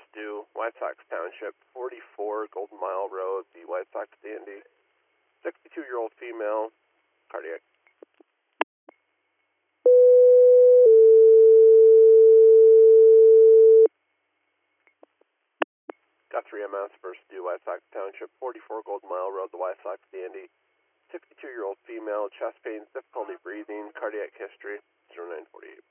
due, White Sox Township, 44 Golden Mile Road, the White Sox dandy, 62-year-old female, cardiac. Got 3 MS, first due, White Sox Township, 44 Golden Mile Road, the White Sox dandy, 62-year-old female, chest pains, difficulty breathing, cardiac history, 0948.